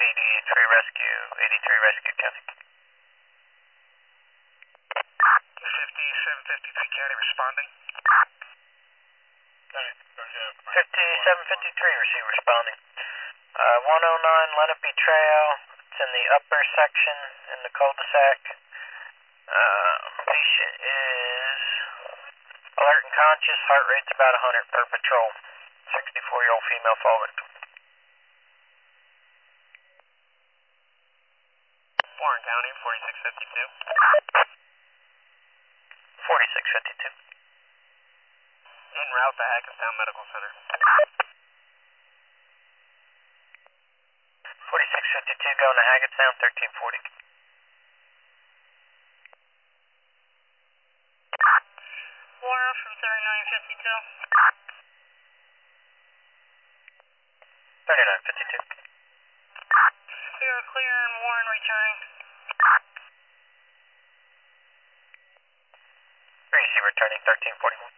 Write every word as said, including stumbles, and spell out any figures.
eighty-three Rescue, eighty-three Rescue County. fifty-seven fifty-three County responding. fifty-seven fifty-three receive responding. Uh, one oh nine Lenape Trail, it's in the upper section in the cul-de-sac. Uh, patient is alert and conscious, heart rate's about one hundred per patrol. sixty-four-year-old female fall victim. Warren County, forty-six fifty-two. forty-six fifty-two. En route to Hackettstown Medical Center. forty-six fifty-two going to Hackettstown, thirteen forty. Warren from thirty-nine fifty-two. thirty-nine fifty-two. You're clear and Warren returning. Receive returning, thirteen forty-one.